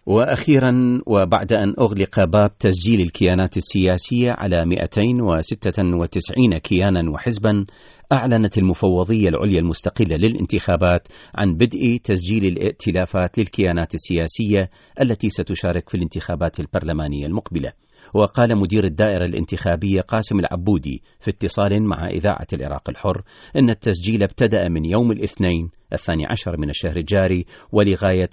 وأخيرا، وبعد أن أغلق باب تسجيل الكيانات السياسية على 296 كيانا وحزبا، أعلنت المفوضية العليا المستقلة للانتخابات عن بدء تسجيل الائتلافات للكيانات السياسية التي ستشارك في الانتخابات البرلمانية المقبلة. وقال مدير الدائرة الانتخابية قاسم العبودي في اتصال مع إذاعة العراق الحر إن التسجيل ابتدأ من يوم الاثنين 12 من الشهر الجاري ولغاية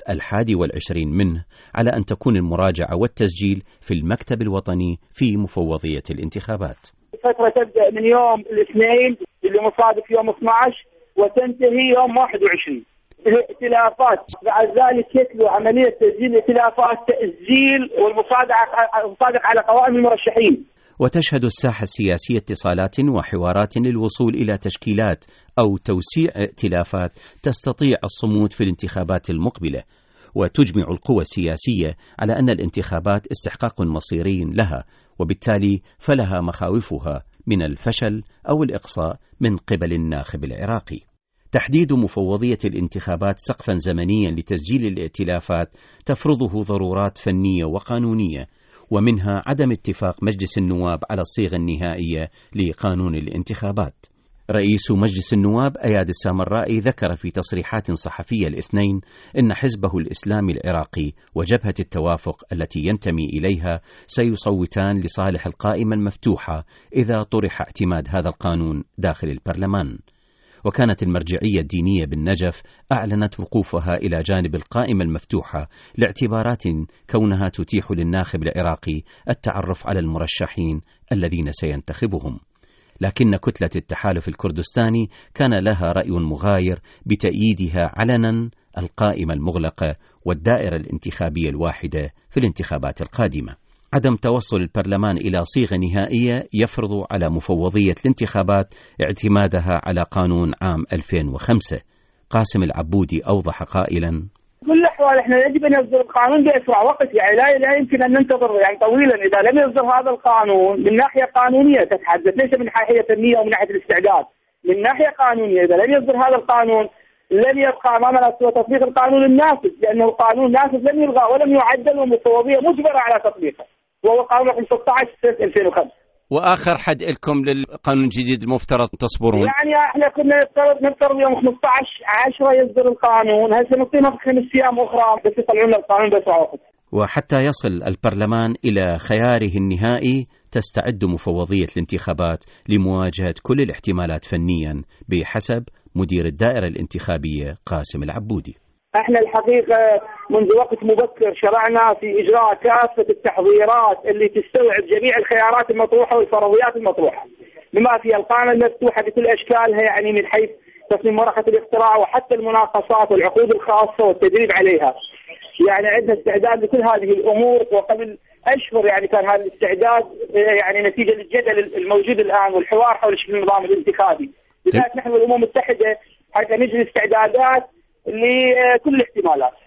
21 منه، على أن تكون المراجعة والتسجيل في المكتب الوطني في مفوضية الانتخابات. الفترة تبدأ من يوم الاثنين اللي مصادف يوم 12 وتنتهي يوم 21. الائتلافات بعد ذلك يتلو عملية تسجيل الائتلافات، تسجيل والمصادقة على قوائم المرشحين. وتشهد الساحة السياسية اتصالات وحوارات للوصول إلى تشكيلات أو توسيع ائتلافات تستطيع الصمود في الانتخابات المقبلة، وتجمع القوى السياسية على أن الانتخابات استحقاق مصيري لها، وبالتالي فلها مخاوفها من الفشل أو الإقصاء من قبل الناخب العراقي. تحديد مفوضية الانتخابات سقفا زمنيا لتسجيل الائتلافات تفرضه ضرورات فنية وقانونية، ومنها عدم اتفاق مجلس النواب على الصيغة النهائية لقانون الانتخابات. رئيس مجلس النواب أياد السامرائي ذكر في تصريحات صحفية الاثنين إن حزبه الإسلامي العراقي وجبهة التوافق التي ينتمي إليها سيصوتان لصالح القائمة المفتوحة إذا طرح اعتماد هذا القانون داخل البرلمان. وكانت المرجعية الدينية بالنجف أعلنت وقوفها إلى جانب القائمة المفتوحة لاعتبارات كونها تتيح للناخب العراقي التعرف على المرشحين الذين سينتخبهم. لكن كتلة التحالف الكردستاني كان لها رأي مغاير بتأييدها علنا القائمة المغلقة والدائرة الانتخابية الواحدة في الانتخابات القادمة. عدم توصل البرلمان إلى صيغة نهائية يفرض على مفوضية الانتخابات اعتمادها على قانون عام 2005. قاسم العبودي أوضح قائلا: بكل الأحوال احنا يجب أن يصدر القانون بأسرع وقت، يعني لا يمكن أن ننتظر يعني طويلا. إذا لم يصدر هذا القانون من ناحية قانونية تتحدث، ليس من ناحية فنية أو من ناحية الاستعداد، من ناحية قانونية إذا لم يصدر هذا القانون لن يبقى أمامنا سوى تطبيق القانون النافذ، لأنه القانون النافذ لم يلغى ولم يعدل والمفوضية مجبرة على تطبيقه، وهو قانون 16 سنة 2005. وآخر حد لكم للقانون الجديد المفترض تصبرون؟ يعني احنا كنا نفترض يوم 15/10 يصدر القانون، هسه نعطينا 5 أيام أخرى بس يطلعون القانون بأسرع وقت. وحتى يصل البرلمان إلى خياره النهائي تستعد مفوضية الانتخابات لمواجهة كل الاحتمالات فنيا بحسب مدير الدائرة الانتخابية قاسم العبودي. احنا الحقيقة منذ وقت مبكر شرعنا في إجراء كافة التحضيرات اللي تستوعب جميع الخيارات المطروحة والفرضيات المطروحة، بما فيها القائمة المفتوحة بكل أشكالها، يعني من حيث تصميم ورقة الاقتراع وحتى المناقصات والعقود الخاصة والتدريب عليها. يعني عندنا استعداد لكل هذه الأمور، وقبل أشهر يعني كان هذا الاستعداد يعني نتيجة للجدل الموجود الآن والحوار حول شكل النظام الانتخابي. لذلك نحن والأمم المتحدة حتى نجري استعدادات لكل الاحتمالات.